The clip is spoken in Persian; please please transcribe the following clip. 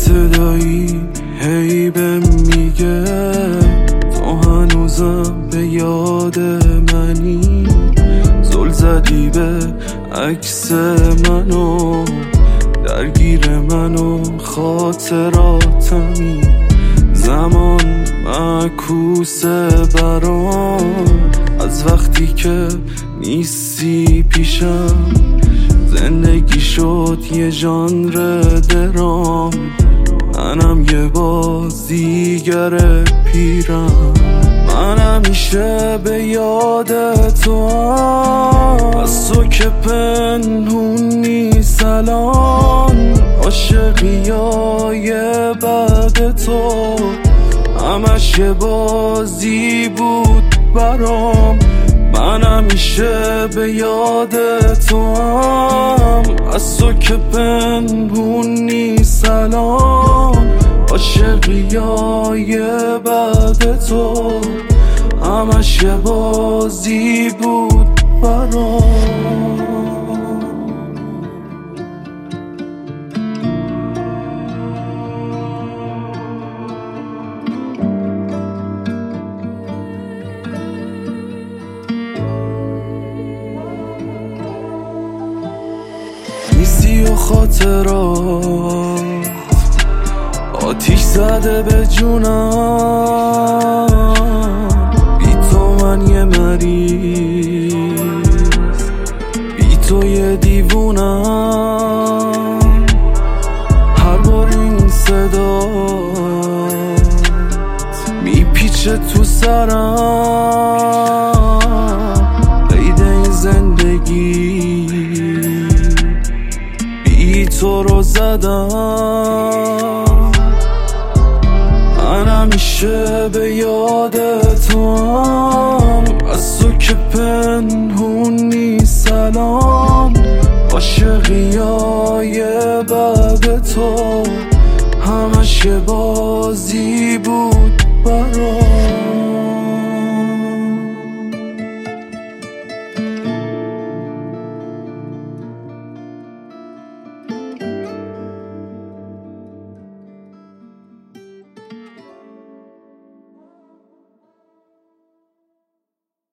صدایی هی بهم میگه تو هنوزم به یاد منی، زل زدی به عکس منو، درگیر منو خاطراتمی، زمان معکوسه برام، از وقتی که نیستی پیشم زندگی شد یه ژانر درام، منم یه بازیگر پیرم، من همیشه به یاد تو هم، از تو که پنهون نیست الان، عاشقی های بعد تو همش یه بازی بود برام، من همیشه به یاد تو هم، از تو که پنهون نیست الان، عاشقی های بعد تو همش یه بازی بود برام. نیستی و خاطرات آتیش زده به جونم، بی تو من یه مریض، بی تو یه دیوونم، هر بار این صدا میپیچه تو سرم، قید این زندگی بی تو رو زدم، من همیشه به یاد تو هم، از تو که پنهون نیست الان، عاشقی های بعد تو همش یه بازی بود